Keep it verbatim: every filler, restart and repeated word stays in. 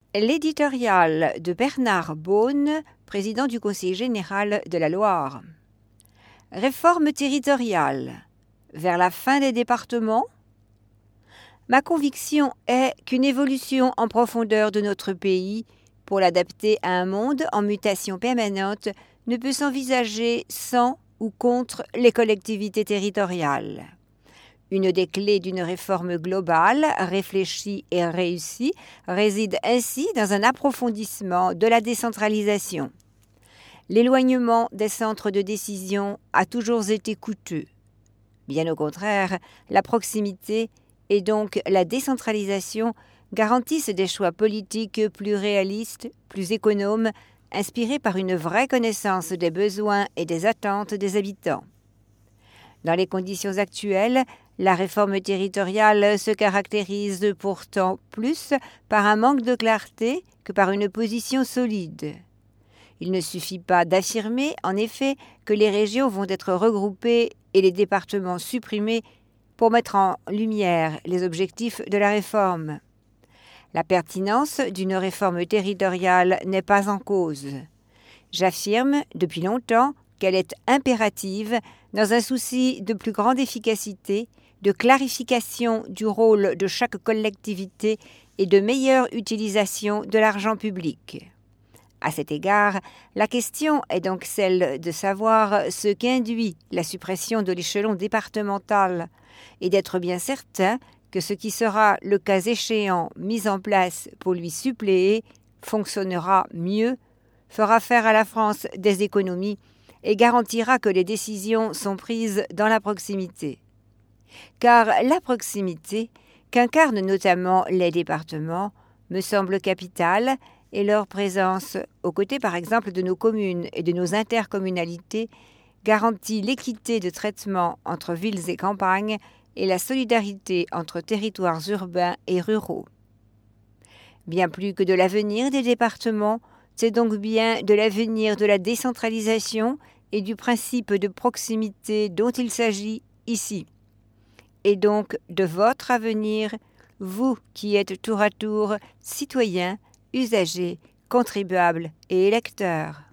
L'éditorial de Bernard Beaune, président du Conseil général de la Loire. Réforme territoriale. Vers la fin des départements ? Ma conviction est qu'une évolution en profondeur de notre pays, pour l'adapter à un monde en mutation permanente, ne peut s'envisager sans ou contre les collectivités territoriales. Une des clés d'une réforme globale, réfléchie et réussie, réside ainsi dans un approfondissement de la décentralisation. L'éloignement des centres de décision a toujours été coûteux. Bien au contraire, la proximité et donc la décentralisation garantissent des choix politiques plus réalistes, plus économes, inspirés par une vraie connaissance des besoins et des attentes des habitants. Dans les conditions actuelles, la réforme territoriale se caractérise pourtant plus par un manque de clarté que par une position solide. Il ne suffit pas d'affirmer, en effet, que les régions vont être regroupées et les départements supprimés pour mettre en lumière les objectifs de la réforme. La pertinence d'une réforme territoriale n'est pas en cause. J'affirme depuis longtemps qu'elle est impérative dans un souci de plus grande efficacité, de clarification du rôle de chaque collectivité et de meilleure utilisation de l'argent public. À cet égard, la question est donc celle de savoir ce qu'induit la suppression de l'échelon départemental et d'être bien certain que ce qui sera, le cas échéant, mis en place pour lui suppléer fonctionnera mieux, fera faire à la France des économies et garantira que les décisions sont prises dans la proximité. Car la proximité, qu'incarnent notamment les départements, me semble capitale et leur présence, aux côtés par exemple de nos communes et de nos intercommunalités, garantit l'équité de traitement entre villes et campagnes et la solidarité entre territoires urbains et ruraux. Bien plus que de l'avenir des départements, c'est donc bien de l'avenir de la décentralisation et du principe de proximité dont il s'agit ici. Et donc de votre avenir, vous qui êtes tour à tour citoyens, usagers, contribuables et électeurs.